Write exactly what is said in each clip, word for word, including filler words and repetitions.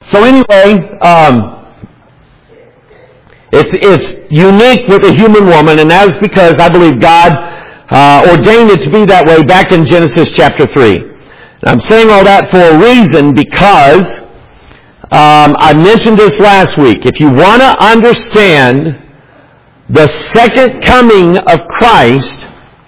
So anyway, um, it's it's unique with a human woman, and that is because I believe God uh, ordained it to be that way back in Genesis chapter three. And I'm saying all that for a reason because um, I mentioned this last week. If you want to understand the second coming of Christ,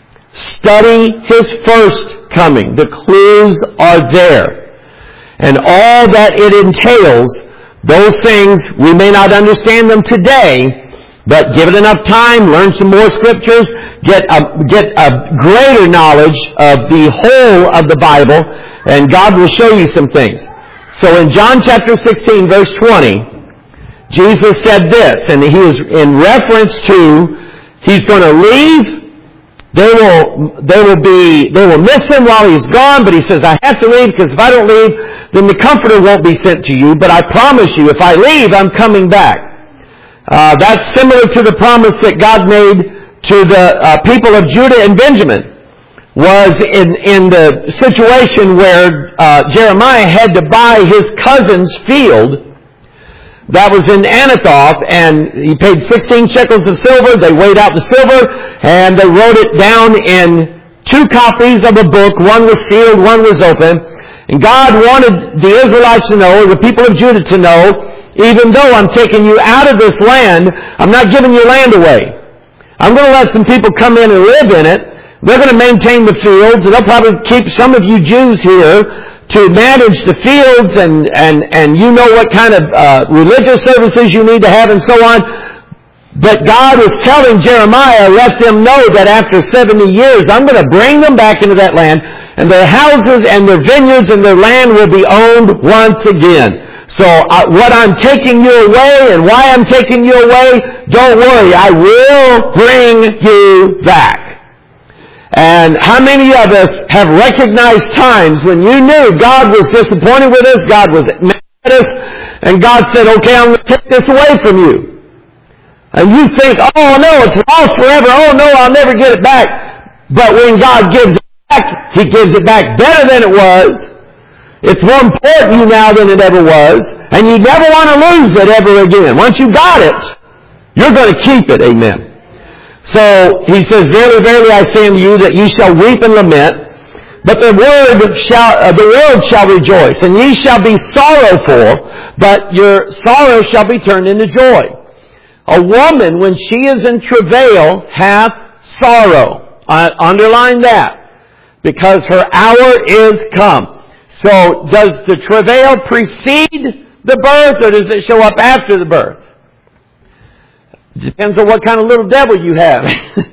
study His first coming. The clues are there. And all that it entails, those things, we may not understand them today, but give it enough time, learn some more scriptures, get a, get a greater knowledge of the whole of the Bible, and God will show you some things. So in John chapter sixteen, verse twenty, Jesus said this, and he was in reference to, He's going to leave. They will, they will be, they will miss Him while He's gone, but He says, I have to leave because if I don't leave, then the Comforter won't be sent to you. But I promise you, if I leave, I'm coming back. Uh, that's similar to the promise that God made to the uh, people of Judah and Benjamin. Was in, in the situation where uh, Jeremiah had to buy his cousin's field. That was in Anathoth, and he paid sixteen shekels of silver. They weighed out the silver, and they wrote it down in two copies of a book. One was sealed, one was open. And God wanted the Israelites to know, or the people of Judah to know, even though I'm taking you out of this land, I'm not giving your land away. I'm going to let some people come in and live in it. They're going to maintain the fields, and they'll probably keep some of you Jews here to manage the fields, and, and, and you know what kind of uh, religious services you need to have and so on. But God was telling Jeremiah, let them know that after seventy years, I'm going to bring them back into that land, and their houses and their vineyards and their land will be owned once again. So uh, what I'm taking you away and why I'm taking you away, don't worry, I will bring you back. And how many of us have recognized times when you knew God was disappointed with us, God was mad at us, and God said, okay, I'm going to take this away from you. And you think, oh no, it's lost forever, oh no, I'll never get it back. But when God gives it back, He gives it back better than it was. It's more important to you now than it ever was, and you never want to lose it ever again. Once you got it, you're going to keep it, amen. So he says, verily, verily, I say unto you that ye shall weep and lament, but the word shall, uh, the world shall rejoice, and ye shall be sorrowful, but your sorrow shall be turned into joy. A woman, when she is in travail, hath sorrow. I underline that, because her hour is come. So does the travail precede the birth, or does it show up after the birth? Depends on what kind of little devil you have.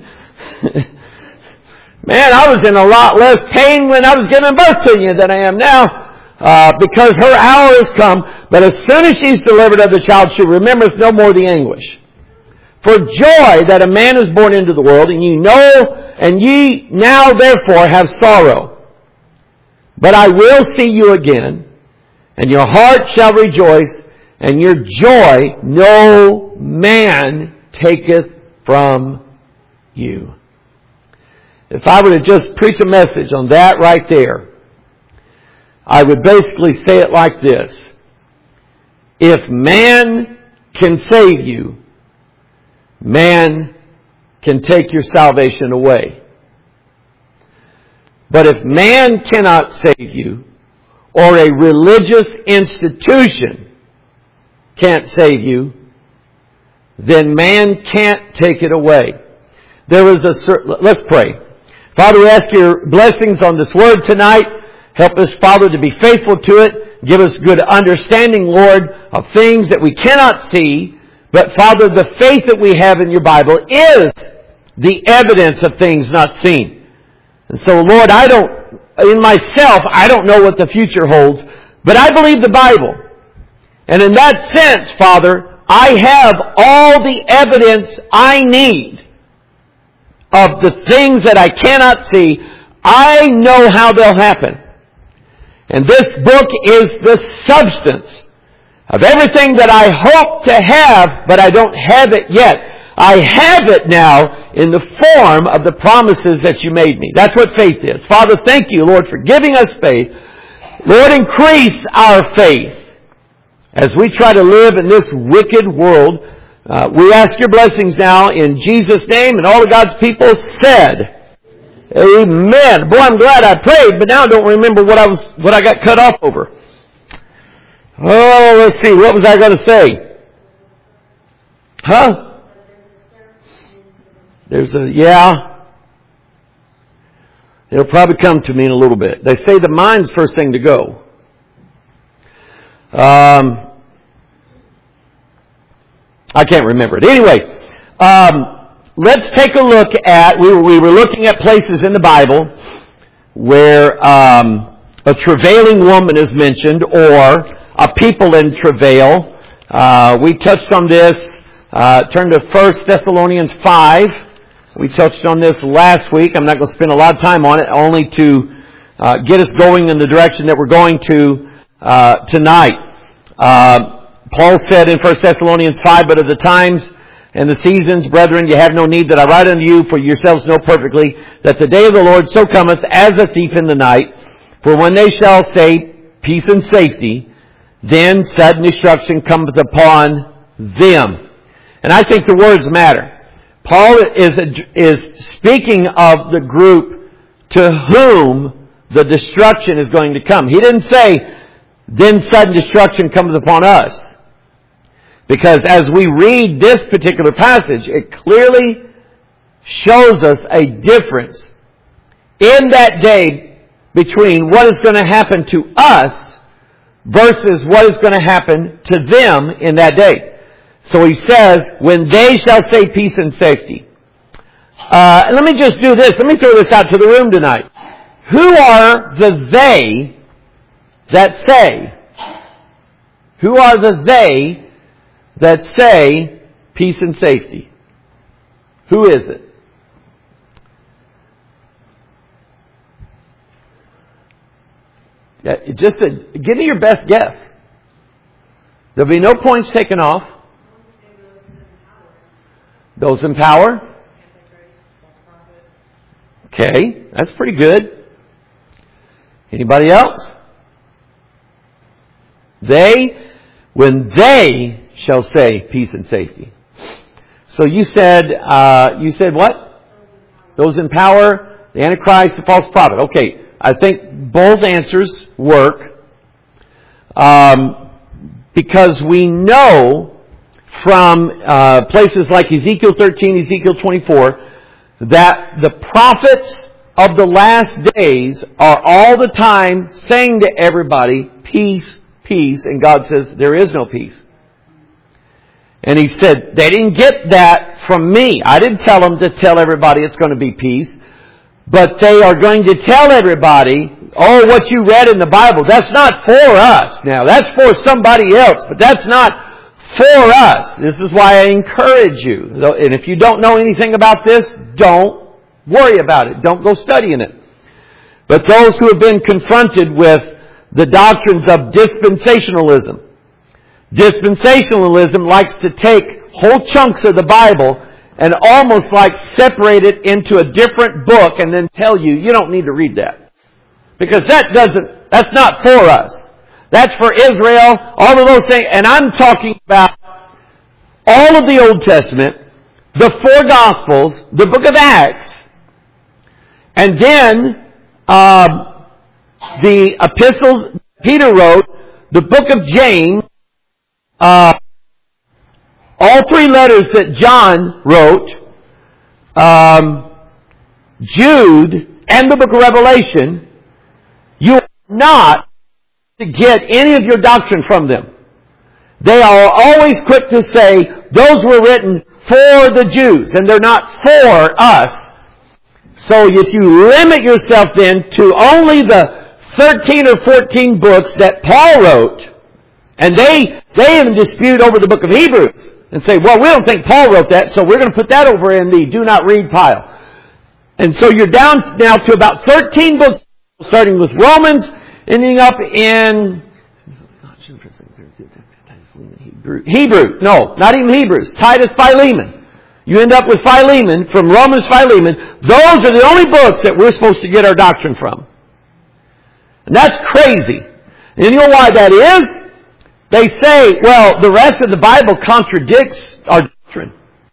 Man, I was in a lot less pain when I was giving birth to you than I am now, uh, because her hour has come. But as soon as she's delivered of the child, she remembers no more the anguish. For joy that a man is born into the world, and ye know, and ye now therefore have sorrow. But I will see you again, and your heart shall rejoice, and your joy no man taketh from you. If I were to just preach a message on that right there, I would basically say it like this. If man can save you, man can take your salvation away. But if man cannot save you, or a religious institution can't save you, then man can't take it away. There is a certain, let's pray. Father, we ask your blessings on this word tonight. Help us, Father, to be faithful to it. Give us good understanding, Lord, of things that we cannot see. But Father, the faith that we have in your Bible is the evidence of things not seen. And so, Lord, I don't, in myself, I don't know what the future holds, but I believe the Bible. And in that sense, Father, I have all the evidence I need of the things that I cannot see. I know how they'll happen. And this book is the substance of everything that I hope to have, but I don't have it yet. I have it now in the form of the promises that you made me. That's what faith is. Father, thank you, Lord, for giving us faith. Lord, increase our faith. As we try to live in this wicked world, uh, we ask your blessings now in Jesus' name, and all of God's people said, Amen. Boy, I'm glad I prayed, but now I don't remember what I was, what I got cut off over. Oh, let's see. What was I going to say? Huh? There's a, yeah. It'll probably come to me in a little bit. They say the mind's first thing to go. Um, I can't remember it. Anyway, um, let's take a look at, we were, we were looking at places in the Bible where um, a travailing woman is mentioned, or a people in travail. Uh, we touched on this. Uh, turn to First Thessalonians five. We touched on this last week. I'm not going to spend a lot of time on it, only to uh, get us going in the direction that we're going to uh, tonight. Uh, Paul said in First Thessalonians five, but of the times and the seasons, brethren, you have no need that I write unto you, for yourselves know perfectly that the day of the Lord so cometh as a thief in the night. For when they shall say peace and safety, then sudden destruction cometh upon them. And I think the words matter. Paul is is speaking of the group to whom the destruction is going to come. He didn't say, then sudden destruction comes upon us. Because as we read this particular passage, it clearly shows us a difference in that day between what is going to happen to us versus what is going to happen to them in that day. So he says, when they shall say peace and safety. Uh, let me just do this. Let me throw this out to the room tonight. Who are the they that say? Who are the they that say peace and safety? Who is it? Yeah, just a, give me your best guess. There'll be no points taken off. Those in power? Okay, that's pretty good. Anybody else? They, when they shall say peace and safety. So you said, uh, you said what? Those in power, the Antichrist, the false prophet. Okay, I think both answers work. Um, because we know from uh, places like Ezekiel thirteen, Ezekiel twenty-four, that the prophets of the last days are all the time saying to everybody, peace, peace, and God says, there is no peace. And he said, they didn't get that from me. I didn't tell them to tell everybody it's going to be peace. But they are going to tell everybody, oh, what you read in the Bible, that's not for us now. That's for somebody else, but that's not for us. This is why I encourage you. And if you don't know anything about this, don't worry about it. Don't go studying it. But those who have been confronted with the doctrines of dispensationalism, dispensationalism likes to take whole chunks of the Bible and almost like separate it into a different book and then tell you, you don't need to read that. Because that doesn't, that's not for us. That's for Israel, all of those things. And I'm talking about all of the Old Testament, the four Gospels, the book of Acts, and then um, the epistles Peter wrote, the book of James, uh, all three letters that John wrote, um, Jude, and the book of Revelation. You are not to get any of your doctrine from them. They are always quick to say, those were written for the Jews, and they're not for us. So if you limit yourself then to only the thirteen or fourteen books that Paul wrote, and they, they even dispute over the book of Hebrews, and say, well, we don't think Paul wrote that, so we're going to put that over in the do not read pile. And so you're down now to about thirteen books, starting with Romans, ending up in Hebrew. Hebrew. No, not even Hebrews. Titus, Philemon. You end up with Philemon, from Romans, Philemon. Those are the only books that we're supposed to get our doctrine from. And that's crazy. And you know why that is? They say, well, the rest of the Bible contradicts our doctrine.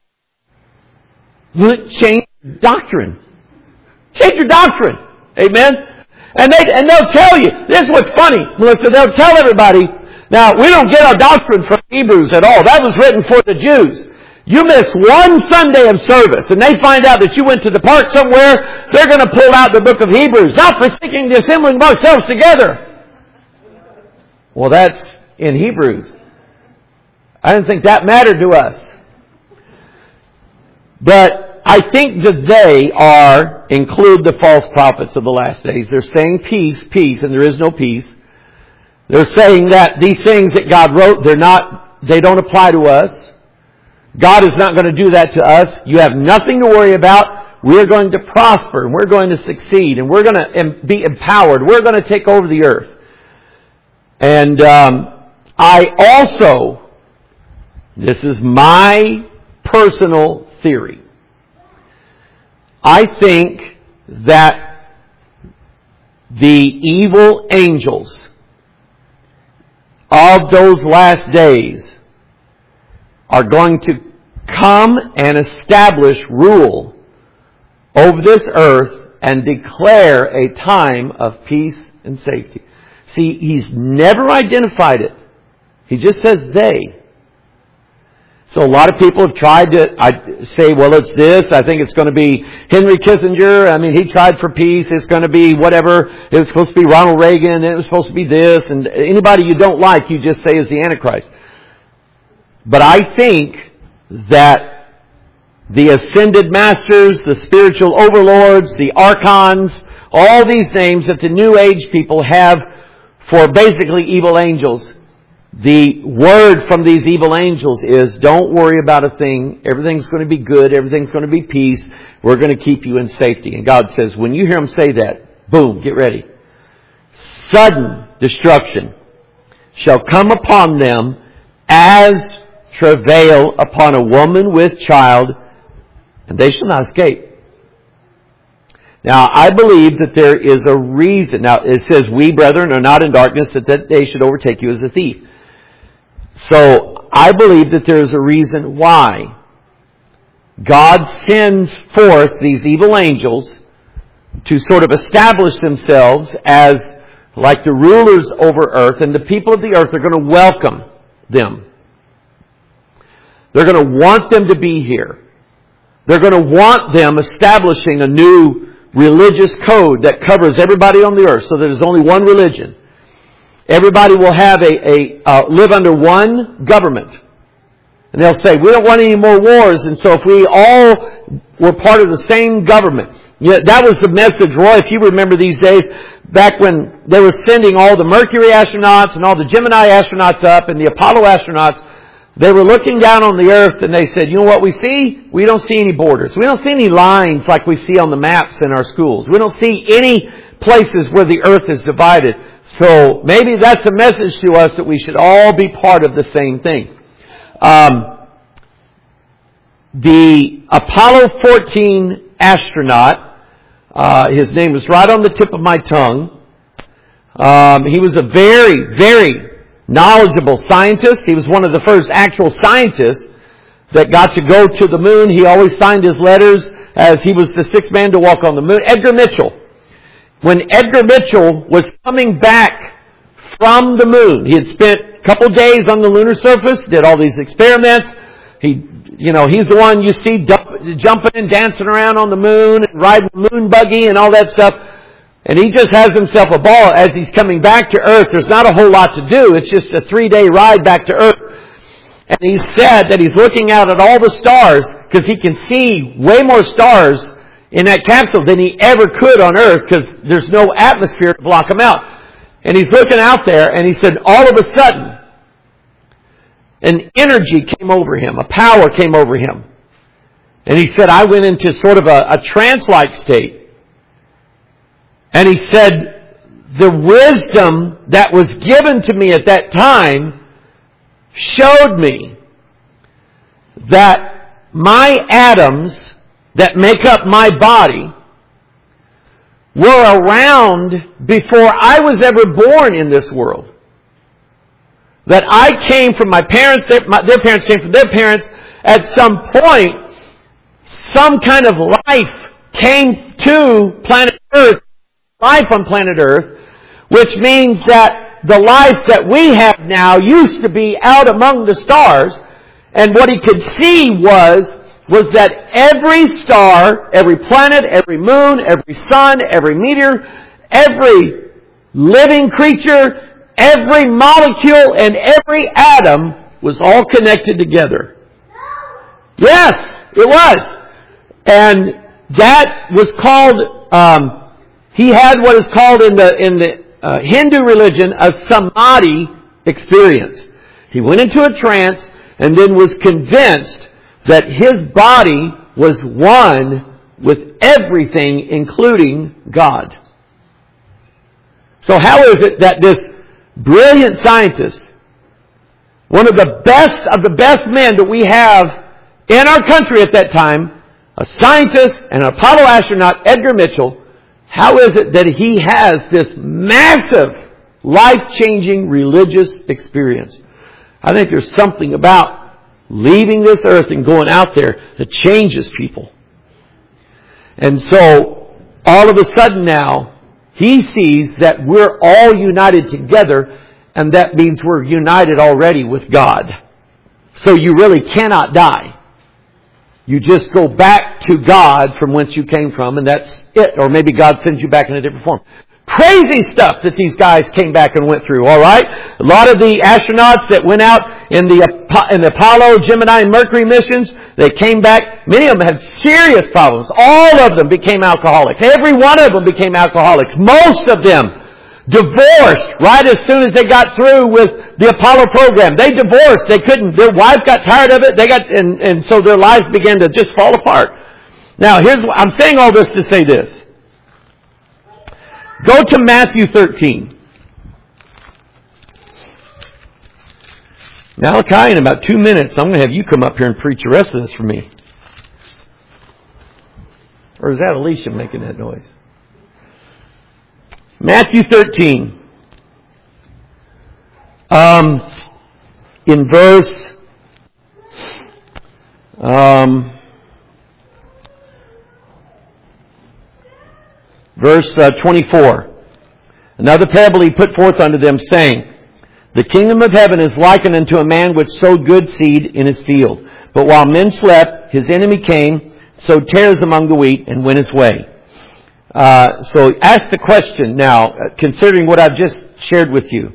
Well, change your doctrine. Change your doctrine. Amen? And, they, and they'll tell you, this is what's funny, Melissa, they'll tell everybody, now, we don't get our doctrine from Hebrews at all. That was written for the Jews. You miss one Sunday of service, and they find out that you went to the park somewhere, they're going to pull out the book of Hebrews, not forsaking the assembling of ourselves together. Well, that's in Hebrews. I didn't think that mattered to us. But I think that they are, include the false prophets of the last days. They're saying peace, peace, and there is no peace. They're saying that these things that God wrote, they're not, they don't apply to us. God is not going to do that to us. You have nothing to worry about. We're going to prosper, and we're going to succeed, and we're going to be empowered. We're going to take over the earth. And um, I also, this is my personal theory, I think that the evil angels of those last days are going to come and establish rule over this earth and declare a time of peace and safety. See, he's never identified it. He just says they. So a lot of people have tried to I say, well, it's this. I think it's going to be Henry Kissinger. I mean, he tried for peace. It's going to be whatever. It was supposed to be Ronald Reagan. It was supposed to be this. And anybody you don't like, you just say is the Antichrist. But I think that the ascended masters, the spiritual overlords, the archons, all these names that the New Age people have for basically evil angels, the word from these evil angels is, don't worry about a thing. Everything's going to be good. Everything's going to be peace. We're going to keep you in safety. And God says, when you hear them say that, boom, get ready. Sudden destruction shall come upon them as travail upon a woman with child, and they shall not escape. Now, I believe that there is a reason. Now, it says, we, brethren, are not in darkness, that that day should overtake you as a thief. So, I believe that there is a reason why God sends forth these evil angels to sort of establish themselves as like the rulers over earth, and the people of the earth are going to welcome them. They're going to want them to be here. They're going to want them establishing a new religious code that covers everybody on the earth so that there's only one religion. Everybody will have a, a uh, live under one government. And they'll say, we don't want any more wars, and so if we all were part of the same government. Yeah, that was the message, Roy, if you remember these days, back when they were sending all the Mercury astronauts and all the Gemini astronauts up and the Apollo astronauts. They were looking down on the earth and they said, you know what we see? We don't see any borders. We don't see any lines like we see on the maps in our schools. We don't see any places where the earth is divided. So maybe that's a message to us that we should all be part of the same thing. Um, the Apollo fourteen astronaut, uh, his name was right on the tip of my tongue. Um, he was a very, very knowledgeable scientist. He was one of the first actual scientists that got to go to the moon. He always signed his letters as he was the sixth man to walk on the moon. Edgar Mitchell. When Edgar Mitchell was coming back from the moon, he had spent a couple days on the lunar surface, did all these experiments. He, you know, he's the one you see dump, jumping and dancing around on the moon and riding the moon buggy and all that stuff. And he just has himself a ball as he's coming back to Earth. There's not a whole lot to do. It's just a three-day ride back to Earth. And he said that he's looking out at all the stars because he can see way more stars in that capsule than he ever could on Earth because there's no atmosphere to block them out. And he's looking out there and he said all of a sudden an energy came over him. A power came over him. And he said, I went into sort of a, a trance-like state. And he said, the wisdom that was given to me at that time showed me that my atoms that make up my body were around before I was ever born in this world. that I came from my parents, their, my, their parents came from their parents. At some point, some kind of life came to planet Earth, life on planet Earth, which means that the life that we have now used to be out among the stars. And what he could see was, was that every star, every planet, every moon, every sun, every meteor, every living creature, every molecule, and every atom was all connected together. Yes, it was. And that was called, um, he had what is called in the, in the uh, Hindu religion, a samadhi experience. He went into a trance and then was convinced that his body was one with everything, including God. So how is it that this brilliant scientist, one of the best of the best men that we have in our country at that time, a scientist and an Apollo astronaut, Edgar Mitchell, how is it that he has this massive, life-changing religious experience? I think there's something about leaving this earth and going out there that changes people. And so, all of a sudden now, he sees that we're all united together, and that means we're united already with God. So you really cannot die. You just go back to God from whence you came from, and that's it. Or maybe God sends you back in a different form. Crazy stuff that these guys came back and went through, all right? A lot of the astronauts that went out in the, in the Apollo, Gemini, and Mercury missions, they came back. Many of them had serious problems. All of them became alcoholics. Every one of them became alcoholics. Most of them divorced right as soon as they got through with the Apollo program. They divorced. They couldn't. Their wives got tired of it. They got, and, and so their lives began to just fall apart. Now, here's what I'm saying all this to say this. Go to Matthew thirteen. Malachi, in about two minutes, I'm going to have you come up here and preach the rest of this for me. Or is that Alicia making that noise? Matthew thirteen. Um, in verse um, verse uh, twenty-four. Another parable he put forth unto them, saying, The kingdom of heaven is likened unto a man which sowed good seed in his field. But while men slept, his enemy came, sowed tares among the wheat, and went his way. Uh, so ask the question now, considering what I've just shared with you.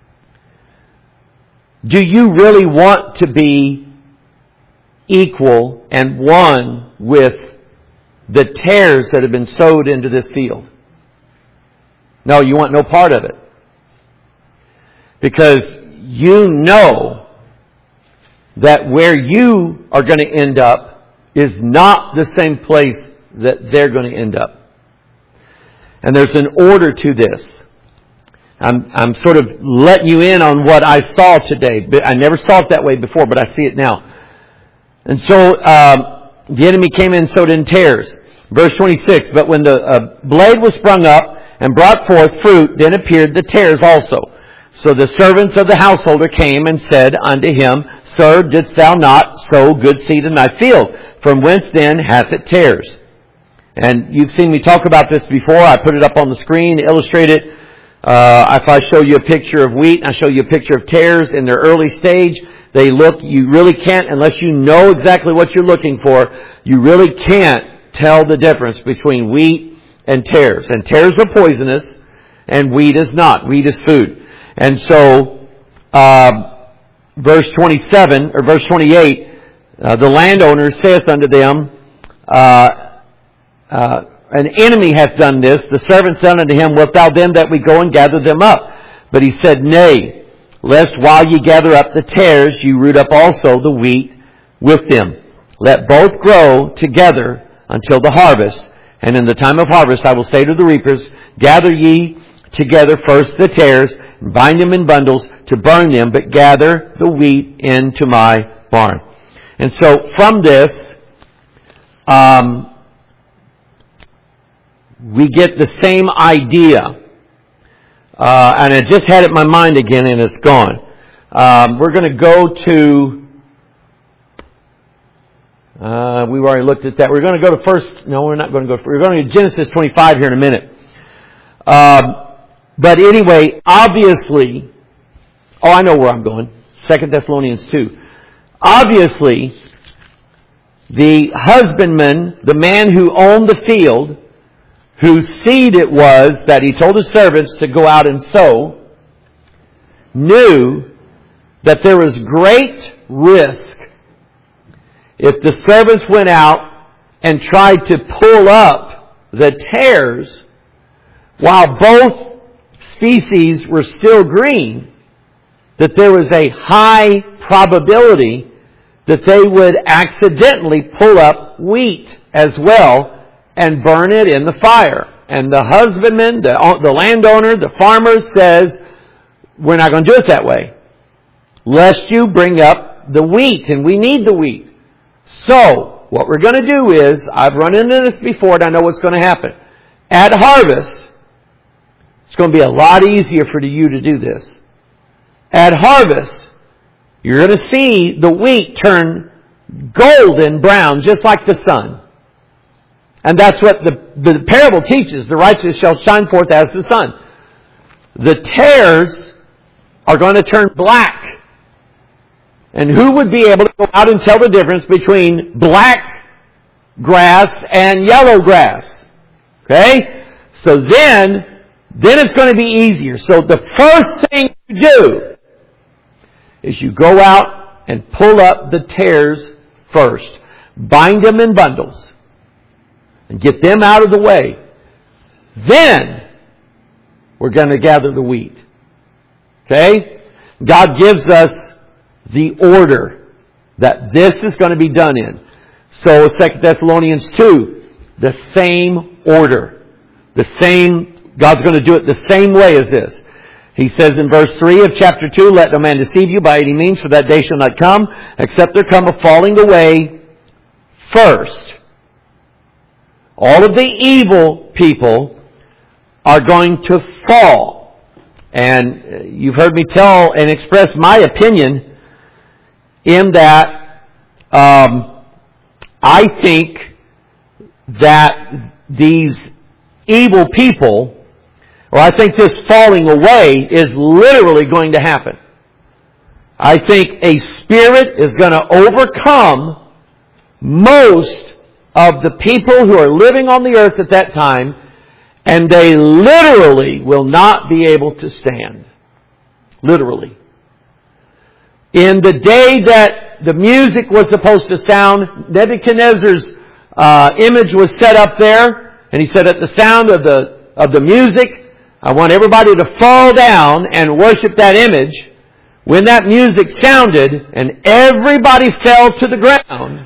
Do you really want to be equal and one with the tares that have been sowed into this field? No, you want no part of it. Because you know that where you are going to end up is not the same place that they're going to end up. And there's an order to this. I'm, I'm sort of letting you in on what I saw today. But I never saw it that way before, but I see it now. And so um, the enemy came in and sowed in tares. Verse twenty-six, But when the uh, blade was sprung up and brought forth fruit, then appeared the tares also. So the servants of the householder came and said unto him, Sir, didst thou not sow good seed in thy field? From whence then hath it tares? And you've seen me talk about this before. I put it up on the screen to illustrate it. Uh, if I show you a picture of wheat, I show you a picture of tares in their early stage, they look, you really can't, unless you know exactly what you're looking for, you really can't tell the difference between wheat and tares. And tares are poisonous, and wheat is not. Wheat is food. And so, uh, verse twenty-seven, or verse twenty-eight, uh, the landowner saith unto them, uh, uh, an enemy hath done this. The servant said unto him, Wilt thou then that we go and gather them up? But he said, Nay, lest while ye gather up the tares, ye root up also the wheat with them. Let both grow together until the harvest. And in the time of harvest I will say to the reapers, Gather ye together first the tares, and bind them in bundles to burn them, but gather the wheat into my barn. And so from this, um, we get the same idea. Uh, and I just had it in my mind again and it's gone. Um, we're going to go to, uh, we've already looked at that. We're going to go to first, no, we're not going to go, we're going to Genesis twenty-five here in a minute. Um, but anyway, obviously, oh, I know where I'm going. Second Thessalonians two. Obviously, the husbandman, the man who owned the field, whose seed it was that he told his servants to go out and sow, knew that there was great risk if the servants went out and tried to pull up the tares while both species were still green, that there was a high probability that they would accidentally pull up wheat as well and burn it in the fire. And the husbandman, the, the landowner, the farmer says, we're not going to do it that way, lest you bring up the wheat, and we need the wheat. So, what we're going to do is, I've run into this before and I know what's going to happen. At harvest, it's going to be a lot easier for you to do this. At harvest, you're going to see the wheat turn golden brown, just like the sun. And that's what the, the parable teaches. The righteous shall shine forth as the sun. The tares are going to turn black. And who would be able to go out and tell the difference between black grass and yellow grass? Okay? So then, then it's going to be easier. So the first thing you do is you go out and pull up the tares first. Bind them in bundles. And get them out of the way. Then, we're going to gather the wheat. Okay? God gives us the order that this is going to be done in. So, Second Thessalonians two, the same order. The same, God's going to do it the same way as this. He says in verse three of chapter two, let no man deceive you by any means, for that day shall not come, except there come a falling away first. All of the evil people are going to fall. And you've heard me tell and express my opinion in that um, I think that these evil people, or I think this falling away is literally going to happen. I think a spirit is going to overcome most of the people who are living on the earth at that time, and they literally will not be able to stand. Literally. In the day that the music was supposed to sound, Nebuchadnezzar's uh, image was set up there, and he said, at the sound of the of the music, I want everybody to fall down and worship that image. When that music sounded, and everybody fell to the ground,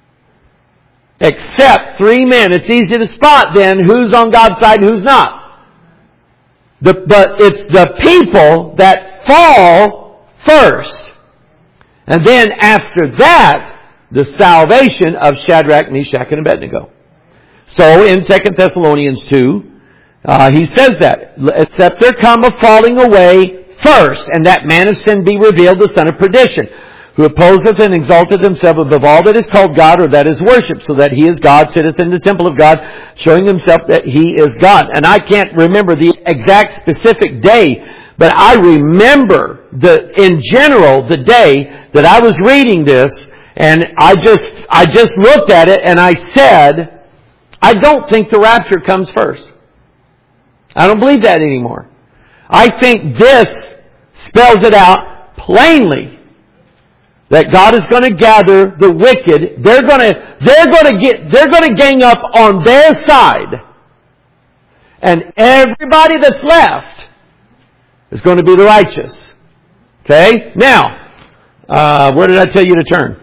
except three men. It's easy to spot then who's on God's side and who's not. The, but it's the people that fall first. And then after that, the salvation of Shadrach, Meshach, and Abednego. So in Second Thessalonians two, uh, he says that, except there come a falling away first, and that man of sin be revealed, the son of perdition, who opposeth and exalteth himself above all that is called God or that is worshipped, so that he is God, sitteth in the temple of God, showing himself that he is God. And I can't remember the exact specific day, but I remember the, in general, the day that I was reading this, and I just, I just looked at it and I said, I don't think the rapture comes first. I don't believe that anymore. I think this spells it out plainly. That God is going to gather the wicked. They're going to, they're going to get, they're going to gang up on their side. And everybody that's left is going to be the righteous. Okay? Now, uh, where did I tell you to turn?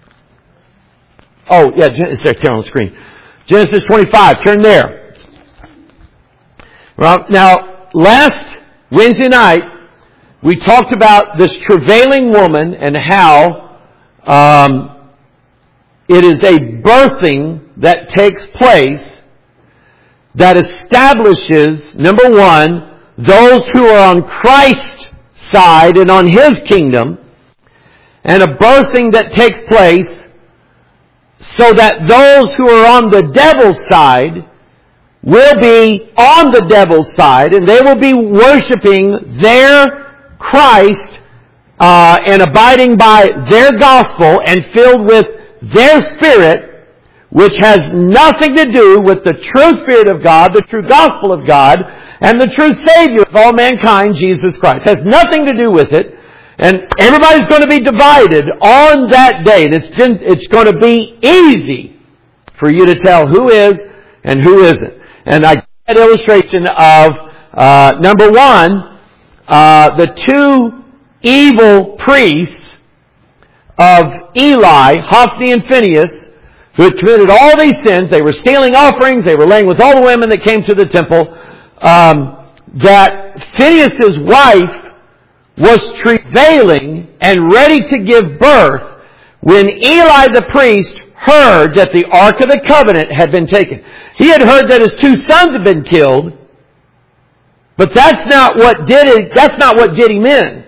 Oh, yeah, it's there on the screen. Genesis twenty-five, turn there. Well, now, last Wednesday night, we talked about this travailing woman and how um, it is a birthing that takes place that establishes, number one, those who are on Christ's side and on His kingdom, and a birthing that takes place so that those who are on the devil's side will be on the devil's side, and they will be worshiping their Christ uh, and abiding by their gospel and filled with their spirit, which has nothing to do with the true Spirit of God, the true gospel of God, and the true Savior of all mankind, Jesus Christ. It has nothing to do with it. And everybody's going to be divided on that day. And it's, it's going to be easy for you to tell who is and who isn't. And I get that illustration of, uh, number one, uh, the two evil priests of Eli, Hophni and Phinehas, who had committed all these sins. They were stealing offerings. They were laying with all the women that came to the temple. Um, that Phinehas' wife was travailing and ready to give birth when Eli the priest heard that the Ark of the Covenant had been taken. He had heard that his two sons had been killed, but that's not what did it, that's not what did him in.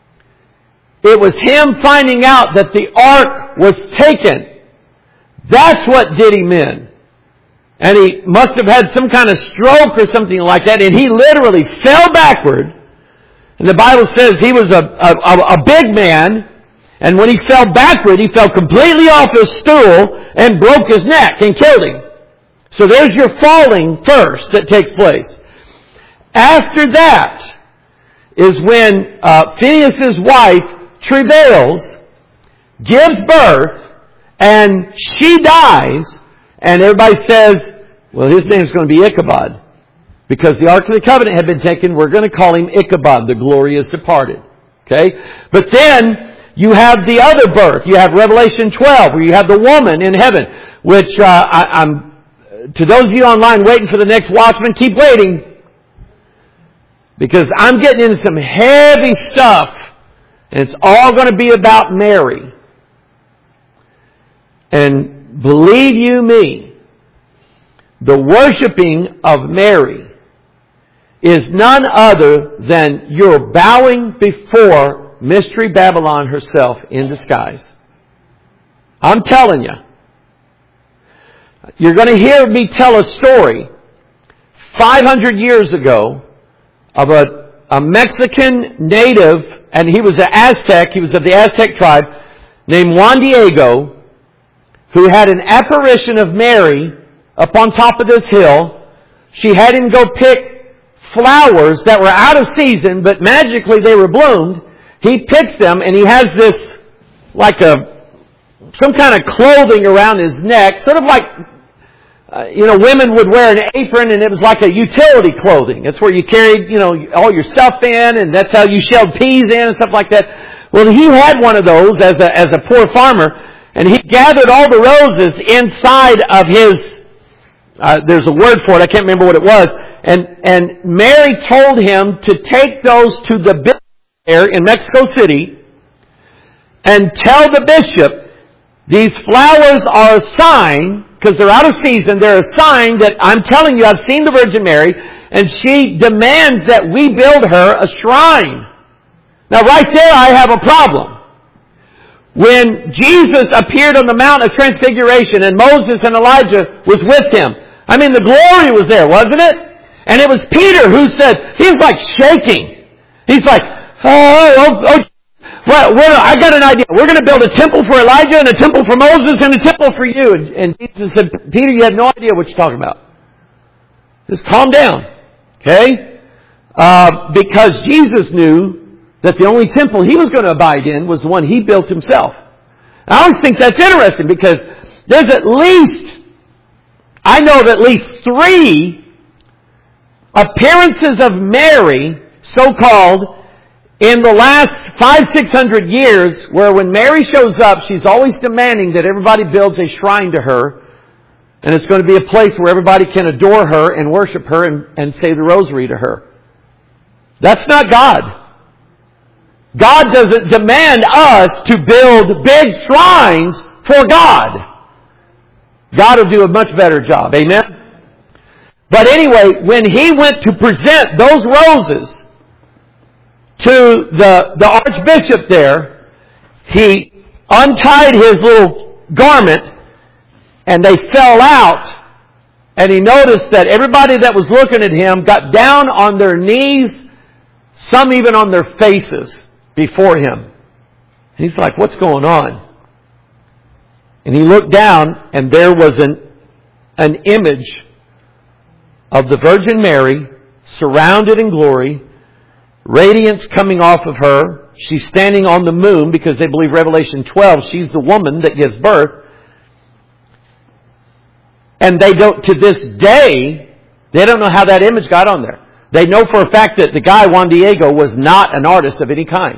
It was him finding out that the Ark was taken. That's what did him in. And he must have had some kind of stroke or something like that, and he literally fell backward. And the Bible says he was a, a, a big man, and when he fell backward, he fell completely off his stool and broke his neck and killed him. So there's your falling first that takes place. After that is when uh, Phinehas' wife travails, gives birth, and she dies, and everybody says, well, his name's going to be Ichabod. Because the Ark of the Covenant had been taken, we're going to call him Ichabod, the glorious departed. Okay? But then, you have the other birth. You have Revelation twelve, where you have the woman in heaven, which uh, I, I'm, to those of you online waiting for the next Watchman, keep waiting. Because I'm getting into some heavy stuff, and it's all going to be about Mary. And believe you me, the worshiping of Mary is none other than you're bowing before Mystery Babylon herself in disguise. I'm telling you. You're going to hear me tell a story five hundred years ago of a, a Mexican native, and he was an Aztec, he was of the Aztec tribe, named Juan Diego, who had an apparition of Mary up on top of this hill. She had him go pick flowers that were out of season, but magically they were bloomed. He picks them, and he has this, like a, some kind of clothing around his neck, sort of like, uh, you know, women would wear an apron, and it was like a utility clothing. It's where you carried, you know, all your stuff in, and that's how you shelled peas in and stuff like that. Well, he had one of those as a, as a poor farmer, and he gathered all the roses inside of his, uh, there's a word for it, I can't remember what it was, and, and Mary told him to take those to the bishop there in Mexico City and tell the bishop, these flowers are a sign, because they're out of season, they're a sign that I'm telling you, I've seen the Virgin Mary, and she demands that we build her a shrine. Now right there I have a problem. When Jesus appeared on the Mount of Transfiguration and Moses and Elijah was with him, I mean, the glory was there, wasn't it? And it was Peter who said, he was like shaking. He's like, oh, oh, oh. Well, well, I got an idea. We're going to build a temple for Elijah and a temple for Moses and a temple for you. And, and Jesus said, Peter, you have no idea what you're talking about. Just calm down. Okay? Uh, because Jesus knew that the only temple he was going to abide in was the one he built himself. I always think that's interesting because there's at least, I know of at least three appearances of Mary, so-called, in the last five, six hundred years, where when Mary shows up, she's always demanding that everybody builds a shrine to her, and it's going to be a place where everybody can adore her and worship her and, and say the rosary to her. That's not God. God doesn't demand us to build big shrines for God. God will do a much better job. Amen? But anyway, when he went to present those roses to the, the archbishop there. He untied his little garment and they fell out. And he noticed that everybody that was looking at him got down on their knees, some even on their faces before him. And he's like, what's going on? And he looked down and there was an, an image of the Virgin Mary surrounded in glory, radiance coming off of her. She's standing on the moon because they believe Revelation twelve, she's the woman that gives birth. And they don't, to this day, they don't know how that image got on there. They know for a fact that the guy, Juan Diego, was not an artist of any kind.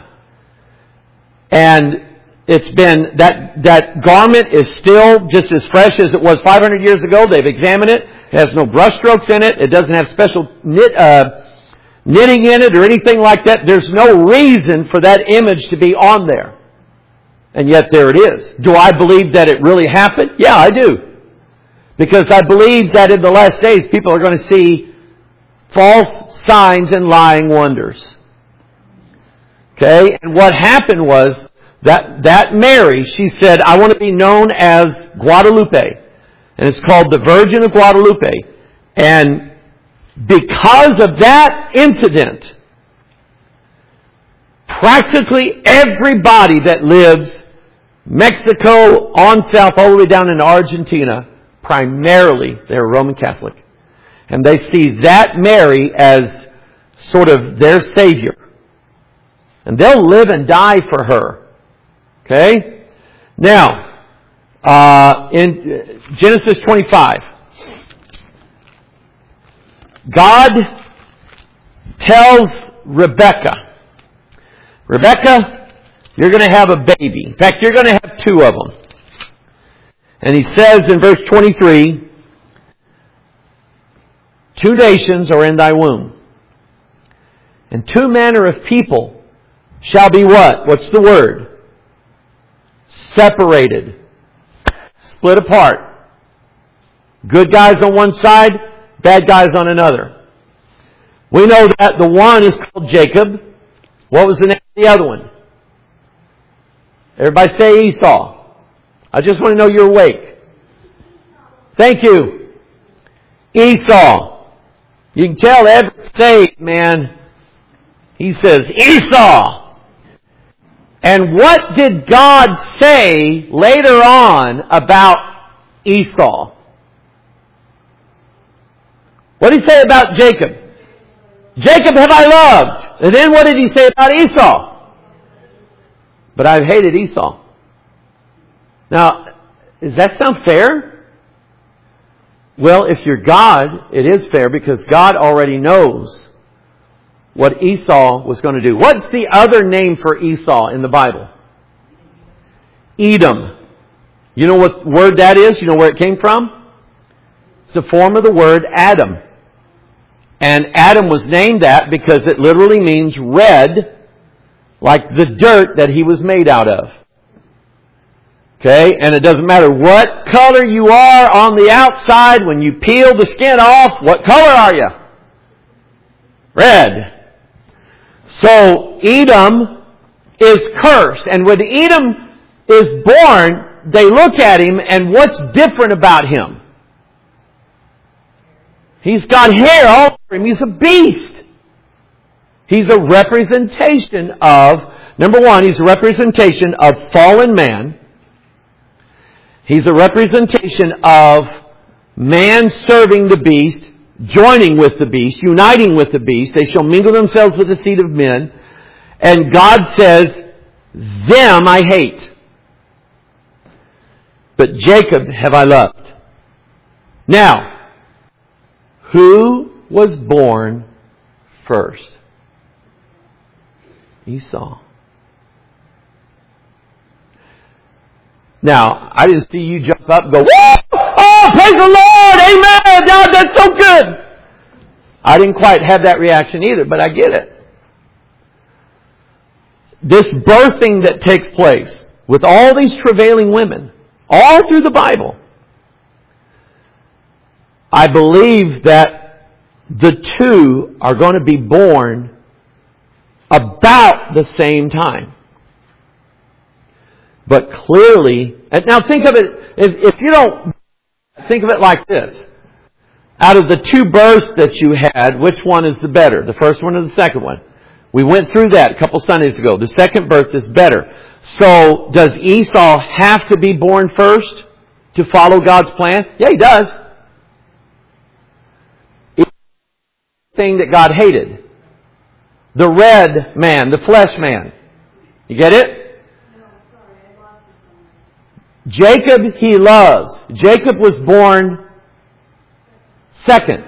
And it's been, that, that garment is still just as fresh as it was five hundred years ago. They've examined it. It has no brush strokes in it. It doesn't have special knit, uh, knitting in it or anything like that. There's no reason for that image to be on there. And yet there it is. Do I believe that it really happened? Yeah, I do. Because I believe that in the last days people are going to see false signs and lying wonders. Okay? And what happened was that, that Mary, she said, I want to be known as Guadalupe. And it's called the Virgin of Guadalupe. And because of that incident, practically everybody that lives Mexico on south all the way down into Argentina, primarily they're Roman Catholic. And they see that Mary as sort of their Savior. And they'll live and die for her. Okay? Now, uh, in Genesis twenty-five, God tells Rebekah, Rebekah, you're going to have a baby. In fact, you're going to have two of them. And he says in verse twenty-three, two nations are in thy womb, and two manner of people shall be what? What's the word? Separated. Split apart. Good guys on one side, bad guys on another. We know that the one is called Jacob. What was the name of the other one? Everybody say Esau. I just want to know you're awake. Thank you. Esau. You can tell every saved man, he says Esau. And what did God say later on about Esau? What did he say about Jacob? Jacob have I loved. And then what did he say about Esau? But I've hated Esau. Now, does that sound fair? Well, if you're God, it is fair because God already knows what Esau was going to do. What's the other name for Esau in the Bible? Edom. You know what word that is? You know where it came from? It's the form of the word Adam. And Adam was named that because it literally means red, like the dirt that he was made out of. Okay? And it doesn't matter what color you are on the outside, when you peel the skin off, what color are you? Red. So Edom is cursed. And when Edom is born, they look at him and what's different about him? He's got hair all over him. He's a beast. He's a representation of, number one, he's a representation of fallen man. He's a representation of man serving the beast, joining with the beast, uniting with the beast. They shall mingle themselves with the seed of men. And God says, them I hate. But Jacob have I loved. Now, who was born first? Esau. Now, I didn't see you jump up and go, whoa! Oh, praise the Lord! Amen! God, that's so good! I didn't quite have that reaction either, but I get it. This birthing that takes place with all these travailing women, all through the Bible, I believe that the two are going to be born about the same time. But clearly, and now think of it, if, if you don't, think of it like this. Out of the two births that you had, which one is the better? The first one or the second one? We went through that a couple Sundays ago. The second birth is better. So, does Esau have to be born first to follow God's plan? Yeah, he does. It's the thing that God hated. The red man, the flesh man. You get it? Jacob he loves. Jacob was born second.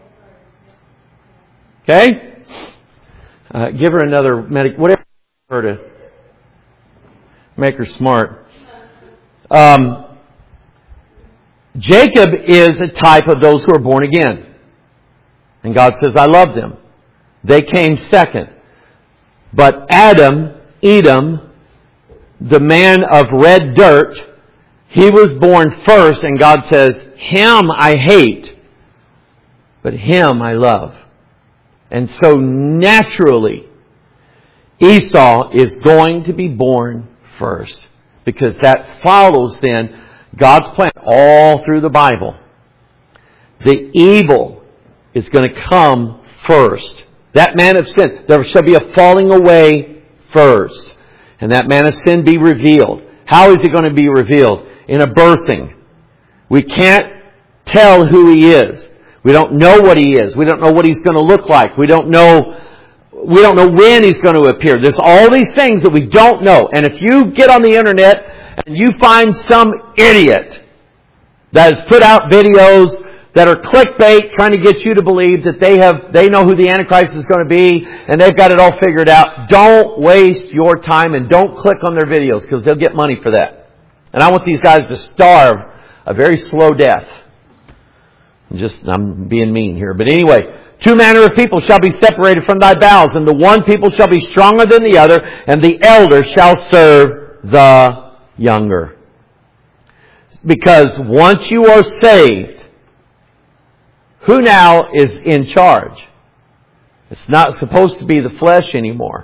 Okay? Uh, give her another medic, whatever her to make her smart. Um, Jacob is a type of those who are born again. And God says, I love them. They came second. But Adam, Edom, the man of red dirt, he was born first, and God says, him I hate, but him I love. And so naturally, Esau is going to be born first, because that follows then God's plan all through the Bible. The evil is going to come first. That man of sin, there shall be a falling away first. And that man of sin be revealed. How is he going to be revealed? In a birthing. We can't tell who he is. We don't know what he is. We don't know what he's going to look like. We don't know, we don't know when he's going to appear. There's all these things that we don't know. And if you get on the internet and you find some idiot that has put out videos that are clickbait, trying to get you to believe that they have, they know who the Antichrist is going to be, and they've got it all figured out. Don't waste your time and don't click on their videos, because they'll get money for that. And I want these guys to starve a very slow death. Just, I'm being mean here. But anyway, two manner of people shall be separated from thy bowels, and the one people shall be stronger than the other, and the elder shall serve the younger. Because once you are saved, who now is in charge? It's not supposed to be the flesh anymore.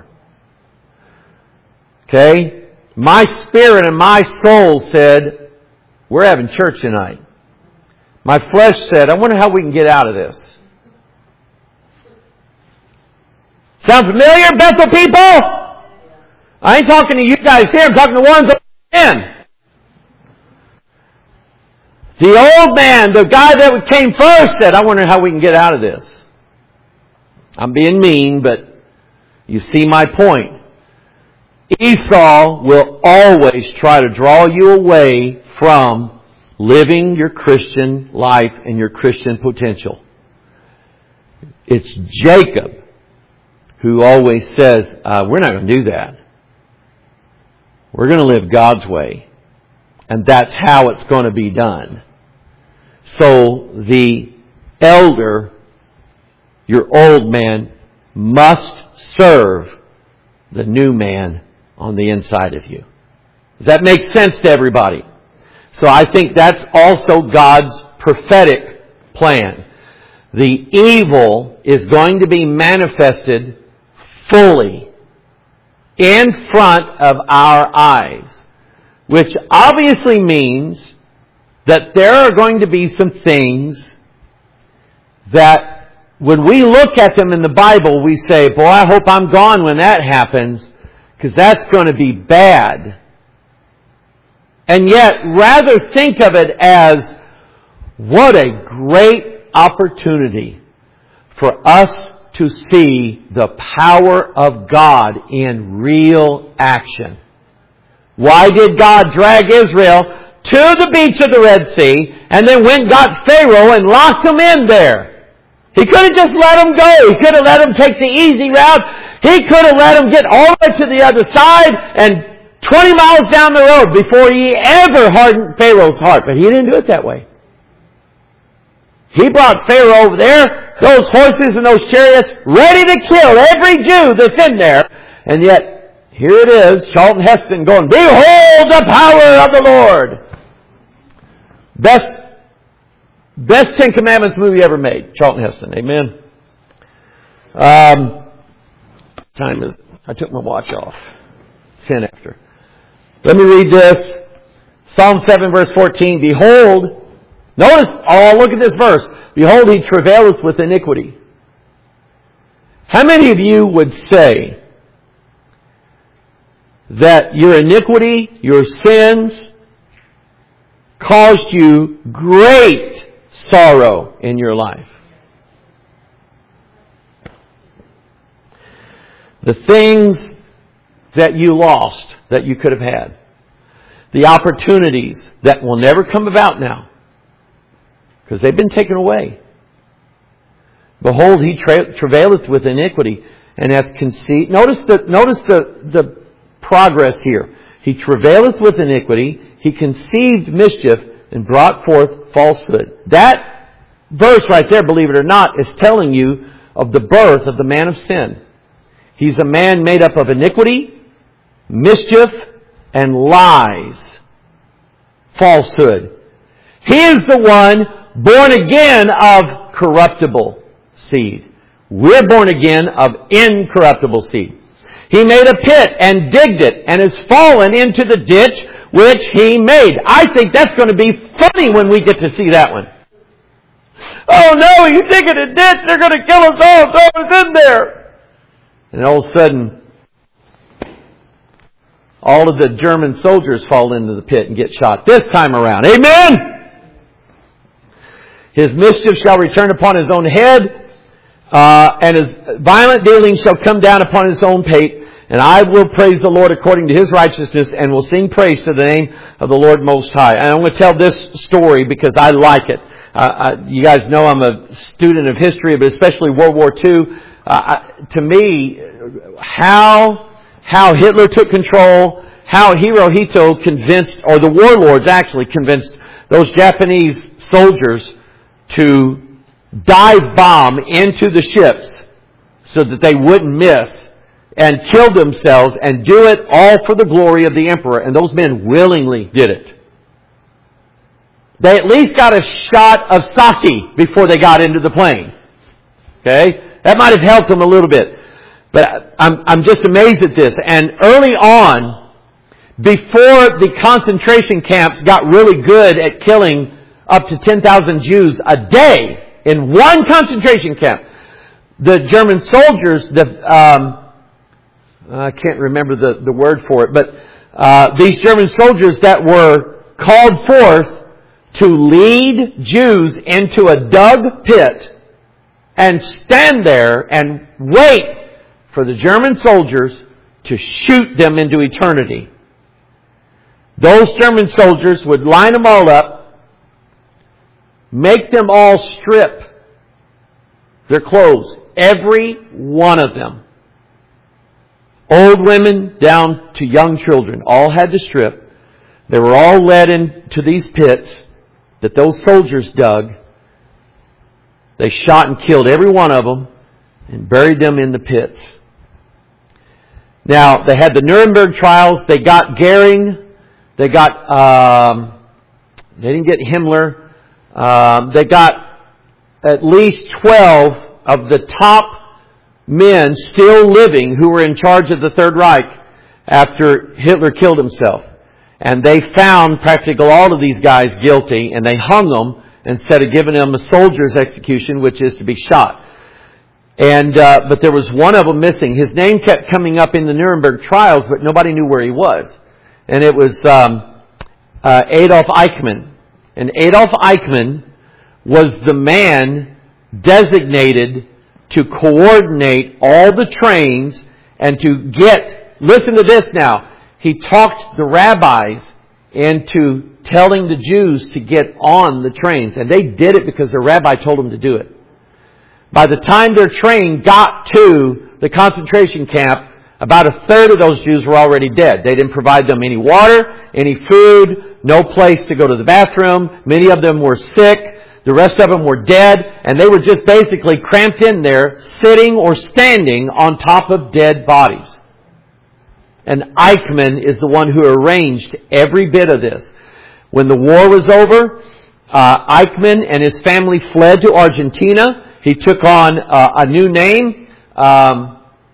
Okay? My spirit and my soul said, we're having church tonight. My flesh said, I wonder how we can get out of this. Sound familiar, Bethel people? I ain't talking to you guys here. I'm talking to ones in. The old man, the guy that came first, said, I wonder how we can get out of this. I'm being mean, but you see my point. Esau will always try to draw you away from living your Christian life and your Christian potential. It's Jacob who always says, uh, we're not going to do that. We're going to live God's way. And that's how it's going to be done. So the elder, your old man, must serve the new man on the inside of you. Does that make sense to everybody? So I think that's also God's prophetic plan. The evil is going to be manifested fully in front of our eyes, which obviously means that there are going to be some things that when we look at them in the Bible, we say, boy, I hope I'm gone when that happens, because that's going to be bad. And yet, rather think of it as, what a great opportunity for us to see the power of God in real action. Why did God drag Israel to the beach of the Red Sea, and then went and got Pharaoh and locked him in there? He could have just let him go. He could have let him take the easy route. He could have let him get all the way to the other side and twenty miles down the road before he ever hardened Pharaoh's heart. But he didn't do it that way. He brought Pharaoh over there, those horses and those chariots, ready to kill every Jew that's in there. And yet, here it is, Charlton Heston going, behold the power of the Lord. Best, best Ten Commandments movie ever made. Charlton Heston. Amen. Um, time is it? I took my watch off. ten after. Let me read this. Psalm seven verse fourteen. Behold, notice, oh, look at this verse. Behold, he travaileth with iniquity. How many of you would say that your iniquity, your sins, caused you great sorrow in your life? The things that you lost that you could have had. The opportunities that will never come about now. Because they've been taken away. Behold, he tra- travaileth with iniquity and hath conceived. Notice the, notice the, the progress here. He travaileth with iniquity. He conceived mischief and brought forth falsehood. That verse right there, believe it or not, is telling you of the birth of the man of sin. He's a man made up of iniquity, mischief, and lies. Falsehood. He is the one born again of corruptible seed. We're born again of incorruptible seed. He made a pit and digged it and has fallen into the ditch which he made. I think that's going to be funny when we get to see that one. Oh no, you digging a ditch, they're going to kill us all, throw us in there. And all of a sudden, all of the German soldiers fall into the pit and get shot this time around. Amen! His mischief shall return upon his own head, uh, and his violent dealings shall come down upon his own pate. And I will praise the Lord according to His righteousness, and will sing praise to the name of the Lord Most High. And I'm going to tell this story because I like it. Uh, I, you guys know I'm a student of history, but especially World War Two. Uh, to me, how how Hitler took control, how Hirohito convinced, or the warlords actually convinced those Japanese soldiers to dive bomb into the ships so that they wouldn't miss, and kill themselves and do it all for the glory of the emperor. And those men willingly did it. They at least got a shot of sake before they got into the plane. Okay? That might have helped them a little bit. But I'm, I'm just amazed at this. And early on, before the concentration camps got really good at killing up to ten thousand Jews a day in one concentration camp, the German soldiers, the, um, I can't remember the, the word for it, but uh, these German soldiers that were called forth to lead Jews into a dug pit and stand there and wait for the German soldiers to shoot them into eternity. Those German soldiers would line them all up, make them all strip their clothes, every one of them. Old women down to young children all had to strip. They were all led into these pits that those soldiers dug. They shot and killed every one of them and buried them in the pits. Now, they had the Nuremberg trials. They got Goering. They got, um, they didn't get Himmler. Um, they got at least twelve of the top men still living who were in charge of the Third Reich after Hitler killed himself. And they found practically all of these guys guilty, and they hung them instead of giving them a soldier's execution, which is to be shot. And uh, but there was one of them missing. His name kept coming up in the Nuremberg trials, but nobody knew where he was. And it was um, uh, Adolf Eichmann. And Adolf Eichmann was the man designated to coordinate all the trains and to get, listen to this now, he talked the rabbis into telling the Jews to get on the trains. And they did it because the rabbi told them to do it. By the time their train got to the concentration camp, about a third of those Jews were already dead. They didn't provide them any water, any food, no place to go to the bathroom. Many of them were sick. The rest of them were dead, and they were just basically cramped in there, sitting or standing on top of dead bodies. And Eichmann is the one who arranged every bit of this. When the war was over, uh, Eichmann and his family fled to Argentina. He took on uh, a new name. Um,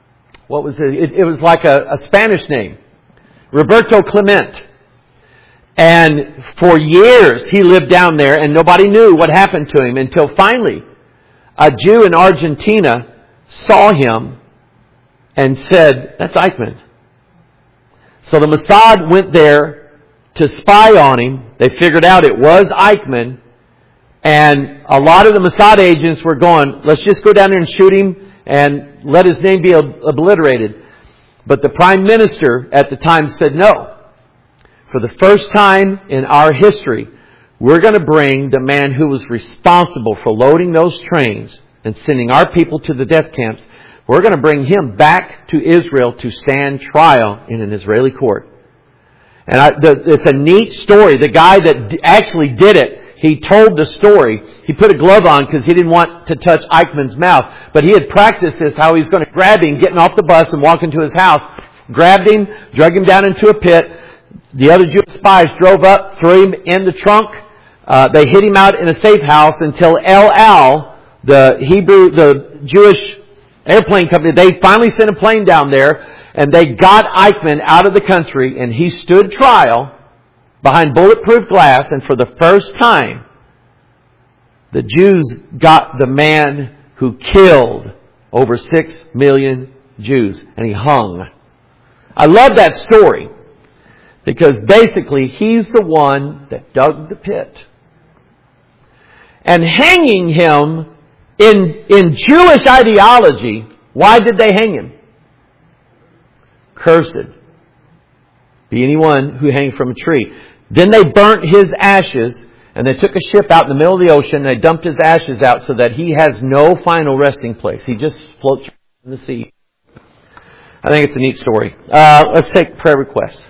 what was it? It, it was like a, a Spanish name. Roberto Clement. And for years he lived down there and nobody knew what happened to him until finally a Jew in Argentina saw him and said, that's Eichmann. So the Mossad went there to spy on him. They figured out it was Eichmann. And a lot of the Mossad agents were going, let's just go down there and shoot him and let his name be obliterated. But the Prime Minister at the time said, no. For the first time in our history, we're going to bring the man who was responsible for loading those trains and sending our people to the death camps. We're going to bring him back to Israel to stand trial in an Israeli court. And I, the, it's a neat story. The guy that d- actually did it, he told the story. He put a glove on because he didn't want to touch Eichmann's mouth. But he had practiced this, how he was going to grab him, getting off the bus and walk into his house. Grabbed him, drug him down into a pit. The other Jewish spies drove up, threw him in the trunk. Uh, they hid him out in a safe house until El Al, the Hebrew, the Jewish airplane company, they finally sent a plane down there and they got Eichmann out of the country and he stood trial behind bulletproof glass, and for the first time, the Jews got the man who killed over six million Jews, and he hung. I love that story because basically he's the one that dug the pit. And hanging him in, in Jewish ideology, why did they hang him? Cursed be anyone who hangs from a tree. Then they burnt his ashes, and they took a ship out in the middle of the ocean, and they dumped his ashes out so that he has no final resting place. He just floats in the sea. I think it's a neat story. Uh, let's take prayer requests.